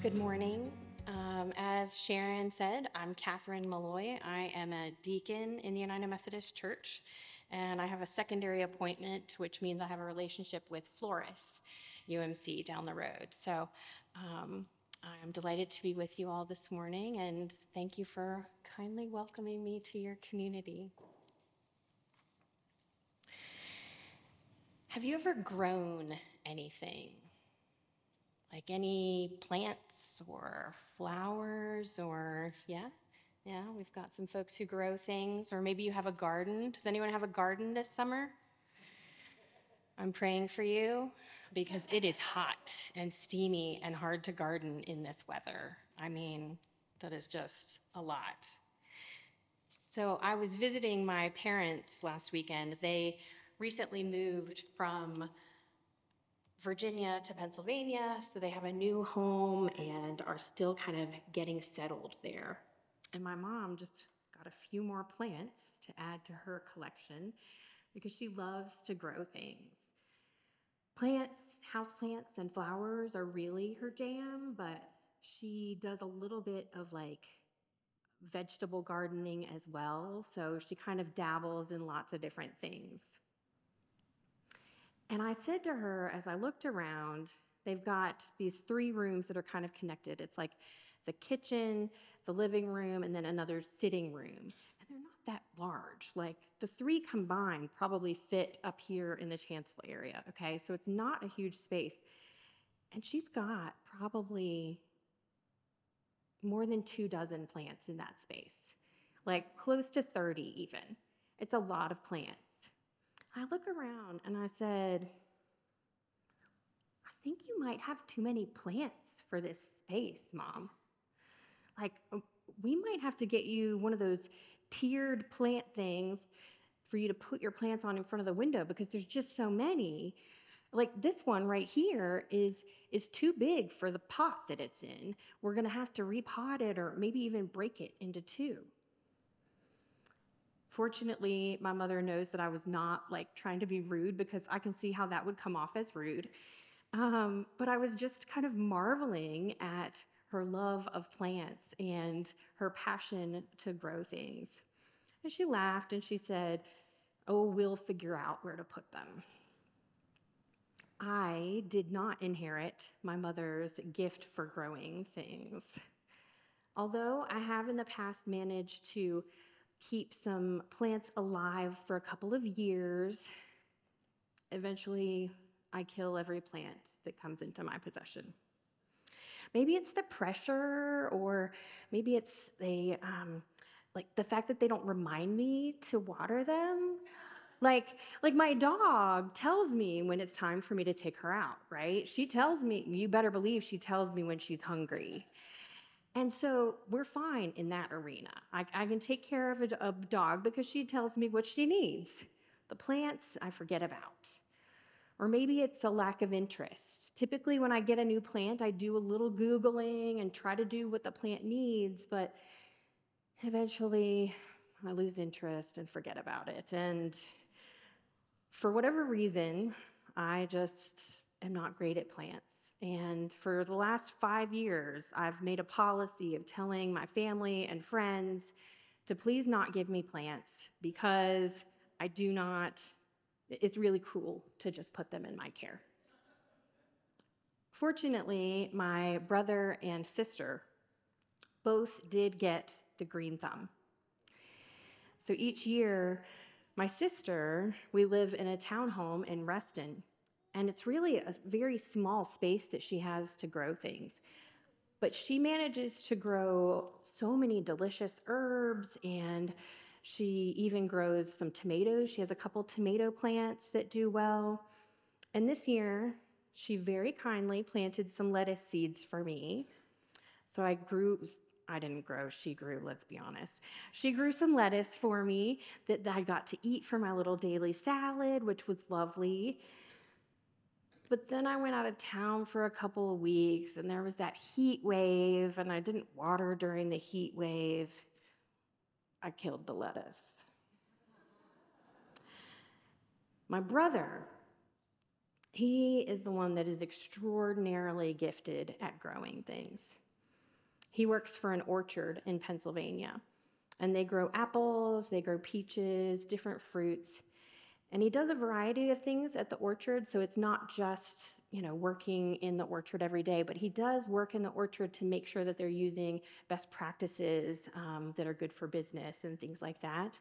Good morning. As Sharon said, I'm Catherine Malloy. I am a deacon in the United Methodist Church, and I have a secondary appointment, which means I have a relationship with Floris UMC down the road. So I'm delighted to be with you all this morning, and thank you for kindly welcoming me to your community. Have you ever grown anything? Like any plants or flowers or, yeah, we've got some folks who grow things, or maybe you have a garden. Does anyone have a garden this summer? I'm praying for you because it is hot and steamy and hard to garden in this weather. I mean, that is just a lot. So I was visiting my parents last weekend. They recently moved from Virginia to Pennsylvania, so they have a new home and are still kind of getting settled there. And my mom just got a few more plants to add to her collection because she loves to grow things. Plants, houseplants, and flowers are really her jam, but she does a little bit of like vegetable gardening as well, so she kind of dabbles in lots of different things. And I said to her, as I looked around, they've got these three rooms that are kind of connected. It's like the kitchen, the living room, and then another sitting room. And they're not that large. Like the three combined probably fit up here in the chancel area, okay? So it's not a huge space. And she's got probably more than 24 plants in that space, like close to 30 even. It's a lot of plants. I look around and I said, I think you might have too many plants for this space, Mom. Like, we might have to get you one of those tiered plant things for you to put your plants on in front of the window because there's just so many. Like this one right here is too big for the pot that it's in. We're going to have to repot it or maybe even break it into two. Fortunately, my mother knows that I was not like trying to be rude because I can see how that would come off as rude. But I was just kind of marveling at her love of plants and her passion to grow things. And she laughed and she said, "Oh, we'll figure out where to put them." I did not inherit my mother's gift for growing things. Although I have in the past managed to keep some plants alive for a couple of years, eventually I kill every plant that comes into my possession. Maybe it's the pressure, or maybe it's like the fact that they don't remind me to water them. Like my dog tells me when it's time for me to take her out, right? She tells me, you better believe she tells me when she's hungry. And so we're fine in that arena. I can take care of a dog because she tells me what she needs. The plants, I forget about. Or maybe it's a lack of interest. Typically, when I get a new plant, I do a little Googling and try to do what the plant needs, but eventually I lose interest and forget about it. And for whatever reason, I just am not great at plants. And for the last 5 years, I've made a policy of telling my family and friends to please not give me plants because I do not, it's really cruel to just put them in my care. Fortunately, my brother and sister both did get the green thumb. So each year, my sister, we live in a townhome in Reston, and it's really a very small space that she has to grow things. But she manages to grow so many delicious herbs, and she even grows some tomatoes. She has a couple tomato plants that do well. And this year, she very kindly planted some lettuce seeds for me. So I didn't grow, she grew, let's be honest. She grew some lettuce for me that I got to eat for my little daily salad, which was lovely. But then I went out of town for a couple of weeks and there was that heat wave and I didn't water during the heat wave. I killed the lettuce. My brother He is the one that is extraordinarily gifted at growing things. He works for an orchard in Pennsylvania, and they grow apples, they grow peaches, different fruits. And he does a variety of things at the orchard, so it's not just, working in the orchard every day, but he does work in the orchard to make sure that they're using best practices that are good for business and things like that.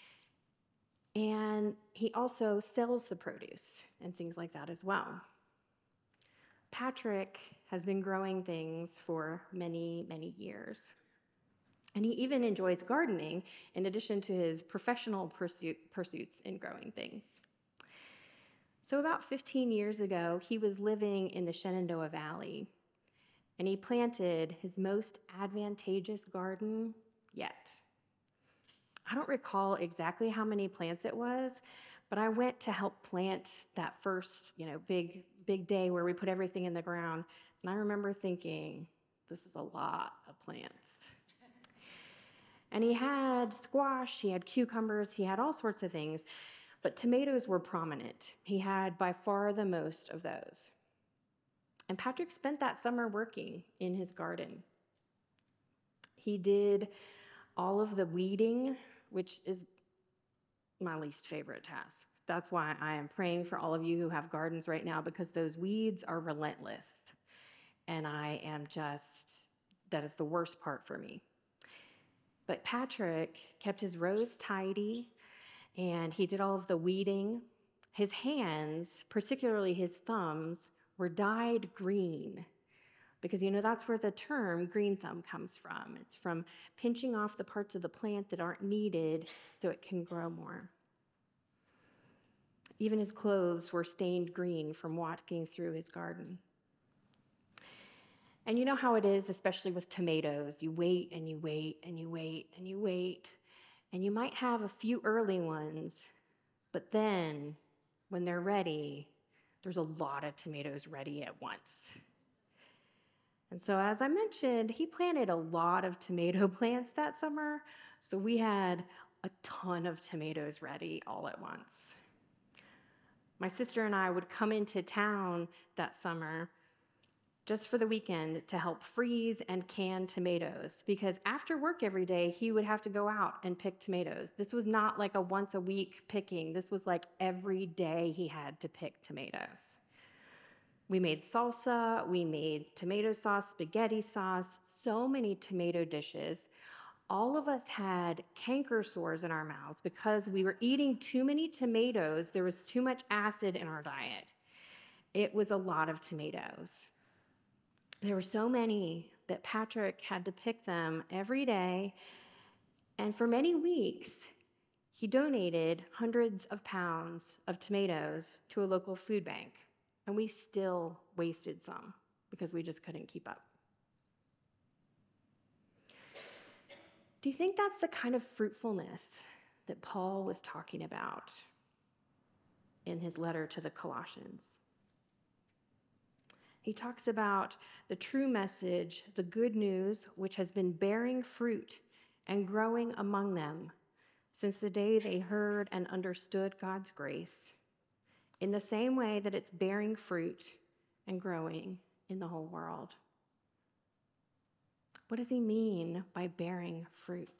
And he also sells the produce and things like that as well. Patrick has been growing things for many, many years. And he even enjoys gardening in addition to his professional pursuits in growing things. So about 15 years ago, he was living in the Shenandoah Valley, and he planted his most advantageous garden yet. I don't recall exactly how many plants it was, but I went to help plant that first, big day where we put everything in the ground, and I remember thinking, this is a lot of plants. And he had squash, he had cucumbers, he had all sorts of things, but tomatoes were prominent. He had by far the most of those. And Patrick spent that summer working in his garden. He did all of the weeding, which is my least favorite task. That's why I am praying for all of you who have gardens right now, because those weeds are relentless. And that is the worst part for me. But Patrick kept his rows tidy, and he did all of the weeding. His hands, particularly his thumbs, were dyed green, because that's where the term green thumb comes from. It's from pinching off the parts of the plant that aren't needed so it can grow more. Even his clothes were stained green from walking through his garden. And you know how it is, especially with tomatoes. You wait and you wait and you wait and you wait, and you might have a few early ones, but then when they're ready, there's a lot of tomatoes ready at once. And so, as I mentioned, he planted a lot of tomato plants that summer, so we had a ton of tomatoes ready all at once. My sister and I would come into town that summer just for the weekend to help freeze and can tomatoes, because after work every day, he would have to go out and pick tomatoes. This was not like a once a week picking. This was like every day he had to pick tomatoes. We made salsa, we made tomato sauce, spaghetti sauce, so many tomato dishes. All of us had canker sores in our mouths because we were eating too many tomatoes. There was too much acid in our diet. It was a lot of tomatoes. There were so many that Patrick had to pick them every day, and for many weeks, he donated hundreds of pounds of tomatoes to a local food bank, and we still wasted some because we just couldn't keep up. Do you think that's the kind of fruitfulness that Paul was talking about in his letter to the Colossians? He talks about the true message, the good news, which has been bearing fruit and growing among them since the day they heard and understood God's grace, in the same way that it's bearing fruit and growing in the whole world. What does he mean by bearing fruit?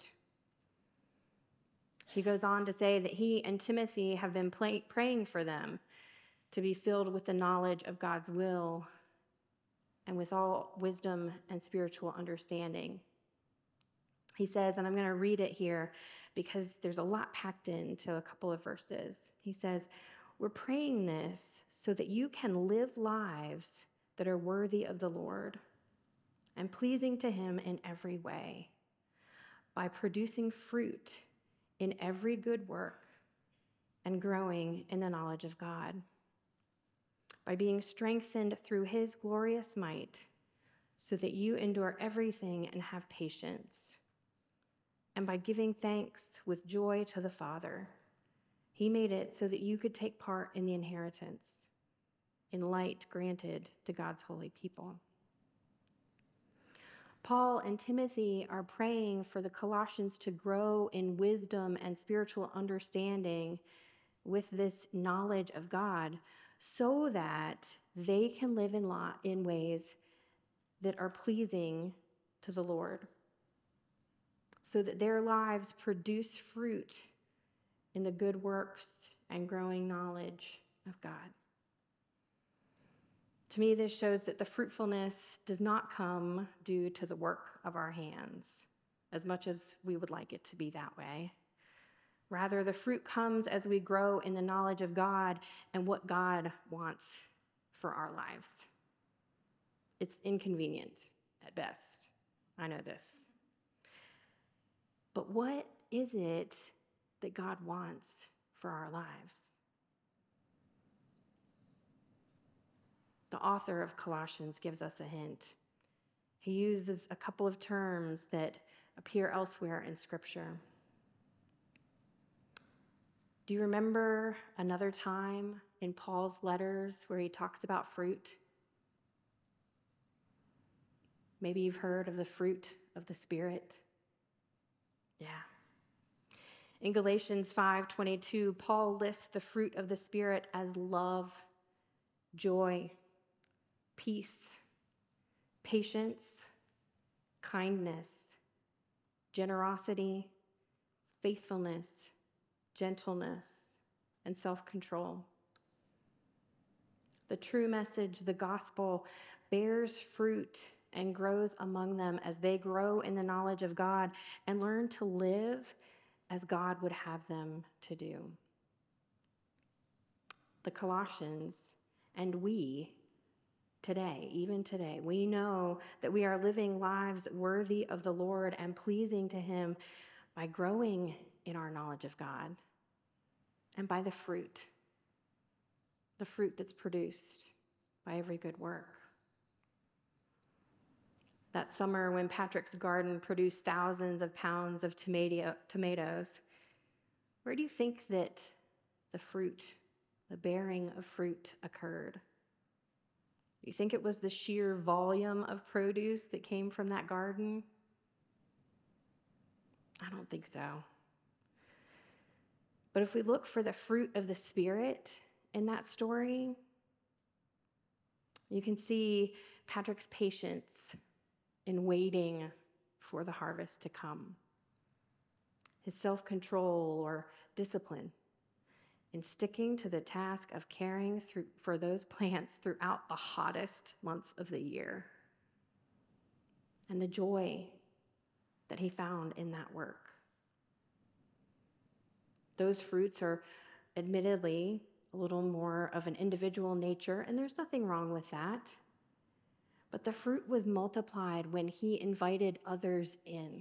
He goes on to say that he and Timothy have been praying for them to be filled with the knowledge of God's will and with all wisdom and spiritual understanding. He says, and I'm going to read it here because there's a lot packed into a couple of verses. He says, we're praying this so that you can live lives that are worthy of the Lord and pleasing to him in every way, by producing fruit in every good work and growing in the knowledge of God, by being strengthened through his glorious might, so that you endure everything and have patience, and by giving thanks with joy to the Father. He made it so that you could take part in the inheritance, in light granted to God's holy people. Paul and Timothy are praying for the Colossians to grow in wisdom and spiritual understanding with this knowledge of God, so that they can live in ways that are pleasing to the Lord, so that their lives produce fruit in the good works and growing knowledge of God. To me, this shows that the fruitfulness does not come due to the work of our hands, as much as we would like it to be that way. Rather, the fruit comes as we grow in the knowledge of God and what God wants for our lives. It's inconvenient at best. I know this. But what is it that God wants for our lives? The author of Colossians gives us a hint. He uses a couple of terms that appear elsewhere in Scripture. Do you remember another time in Paul's letters where he talks about fruit? Maybe you've heard of the fruit of the Spirit. Yeah. In Galatians 5:22, Paul lists the fruit of the Spirit as love, joy, peace, patience, kindness, generosity, faithfulness, gentleness, and self-control. The true message, the gospel, bears fruit and grows among them as they grow in the knowledge of God and learn to live as God would have them to do. The Colossians and we today, even today, we know that we are living lives worthy of the Lord and pleasing to Him by growing in our knowledge of God and by the fruit that's produced by every good work. That summer when Patrick's garden produced thousands of pounds of tomatoes, where do you think that the bearing of fruit occurred? Do you think it was the sheer volume of produce that came from that garden? I don't think so. But if we look for the fruit of the Spirit in that story, you can see Patrick's patience in waiting for the harvest to come, his self-control or discipline in sticking to the task of caring for those plants throughout the hottest months of the year, and the joy that he found in that work. Those fruits are admittedly a little more of an individual nature, and there's nothing wrong with that. But the fruit was multiplied when he invited others in.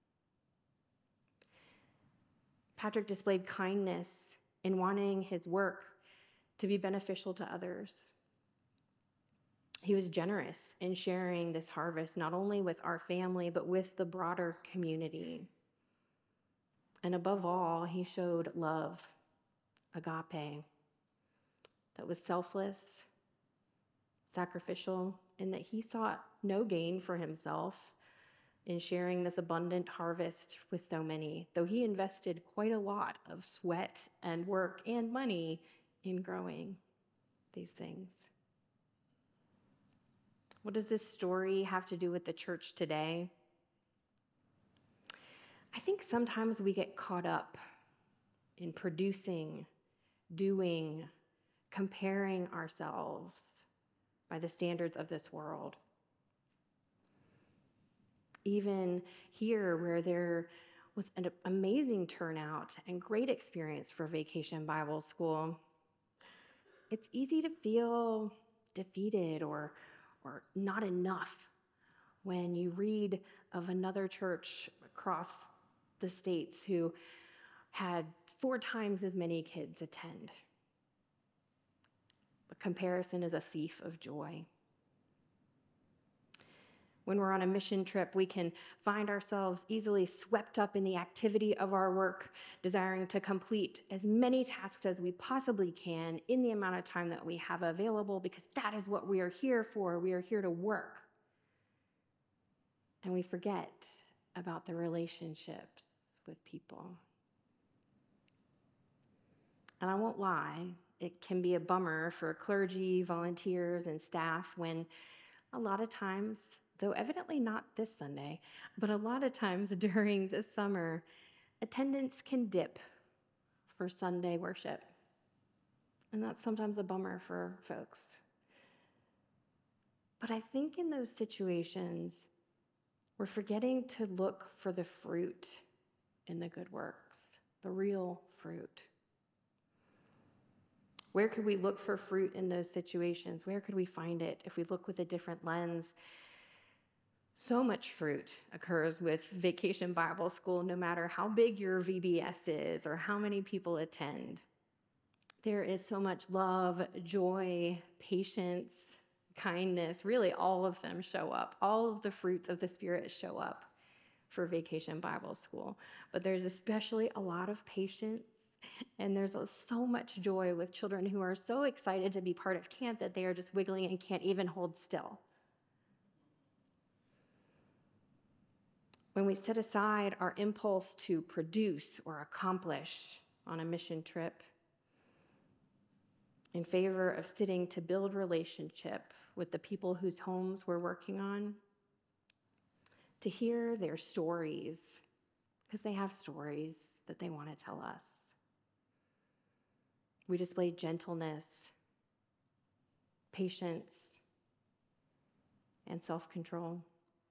Patrick displayed kindness in wanting his work to be beneficial to others. He was generous in sharing this harvest, not only with our family, but with the broader community. And above all, he showed love, agape, that was selfless, sacrificial, and that he sought no gain for himself in sharing this abundant harvest with so many, though he invested quite a lot of sweat and work and money in growing these things. What does this story have to do with the church today? I think sometimes we get caught up in producing, doing, comparing ourselves by the standards of this world. Even here, where there was an amazing turnout and great experience for Vacation Bible School, it's easy to feel defeated or not enough when you read of another church across the states who had 4 times as many kids attend. But comparison is a thief of joy. When we're on a mission trip, we can find ourselves easily swept up in the activity of our work, desiring to complete as many tasks as we possibly can in the amount of time that we have available, because that is what we are here for. We are here to work. And we forget about the relationships with people. And I won't lie, it can be a bummer for clergy, volunteers, and staff when a lot of times, though evidently not this Sunday, but a lot of times during the summer, attendance can dip for Sunday worship. And that's sometimes a bummer for folks. But I think in those situations, we're forgetting to look for the fruit in the good works, the real fruit. Where could we look for fruit in those situations? Where could we find it if we look with a different lens? So much fruit occurs with Vacation Bible School, no matter how big your VBS is or how many people attend. There is so much love, joy, patience, kindness. Really, all of them show up. All of the fruits of the Spirit show up for Vacation Bible School. But there's especially a lot of patience, and there's so much joy with children who are so excited to be part of camp that they are just wiggling and can't even hold still. When we set aside our impulse to produce or accomplish on a mission trip in favor of sitting to build relationship with the people whose homes we're working on, to hear their stories, because they have stories that they want to tell us. We display gentleness, patience, and self-control.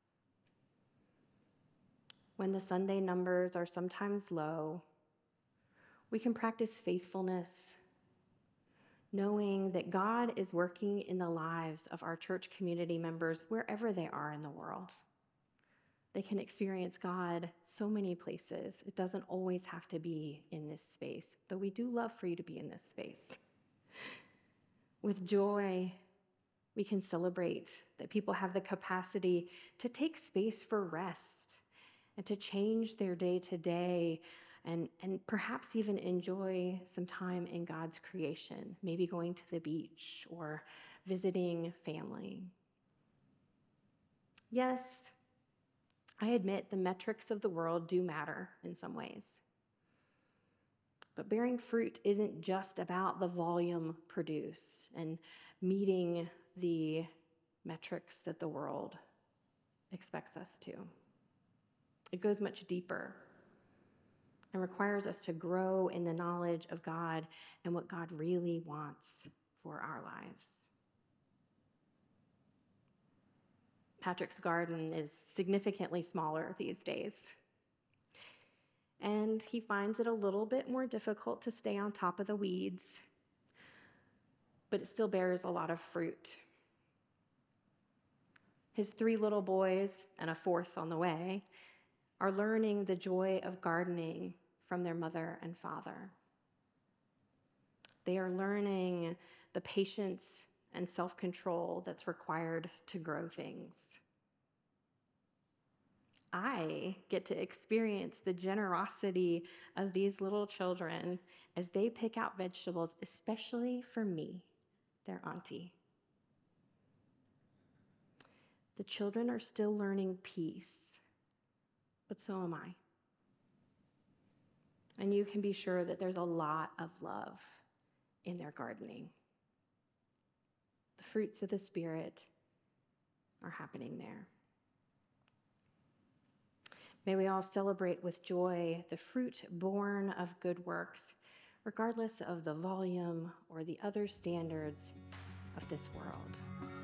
When the Sunday numbers are sometimes low, we can practice faithfulness, knowing that God is working in the lives of our church community members wherever they are in the world. They can experience God so many places. It doesn't always have to be in this space, though we do love for you to be in this space. With joy, we can celebrate that people have the capacity to take space for rest and to change their day to day and perhaps even enjoy some time in God's creation, maybe going to the beach or visiting family. Yes, I admit the metrics of the world do matter in some ways. But bearing fruit isn't just about the volume produced and meeting the metrics that the world expects us to. It goes much deeper and requires us to grow in the knowledge of God and what God really wants for our lives. Patrick's garden is significantly smaller these days, and he finds it a little bit more difficult to stay on top of the weeds, but it still bears a lot of fruit. His 3 little boys, and a 4th on the way, are learning the joy of gardening from their mother and father. They are learning the patience and self-control that's required to grow things. I get to experience the generosity of these little children as they pick out vegetables, especially for me, their auntie. The children are still learning peace, but so am I. And you can be sure that there's a lot of love in their gardening. The fruits of the Spirit are happening there. May we all celebrate with joy the fruit born of good works, regardless of the volume or the other standards of this world.